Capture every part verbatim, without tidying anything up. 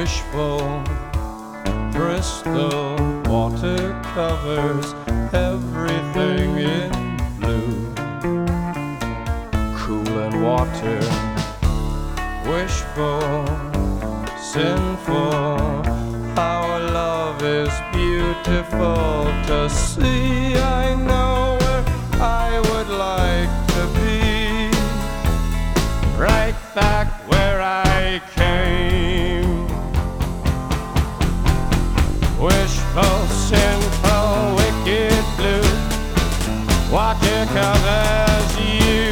wishful. Crystal water covers everything in blue. Cooling water, wishful, sinful. Our love is beautiful to see. I know where I would like to be, right back where I came. Wishful, sinful, wicked blue, water covers you.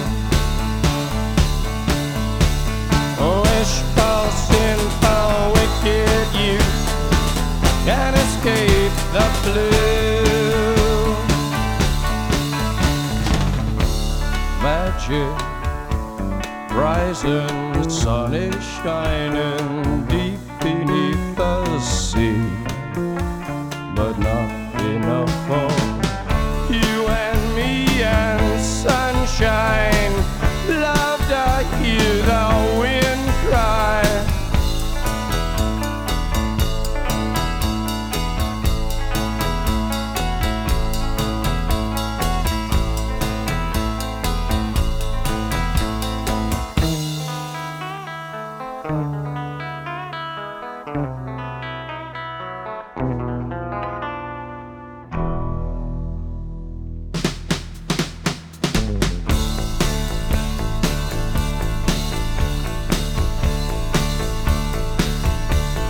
Wishful, sinful, wicked you can't escape the blue. Magic rising, the sun is shining deep beneath the sea, but not enough for you and me and sunshine. Love to hear the wind cry.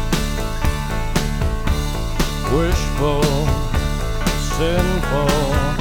Wishful, sinful,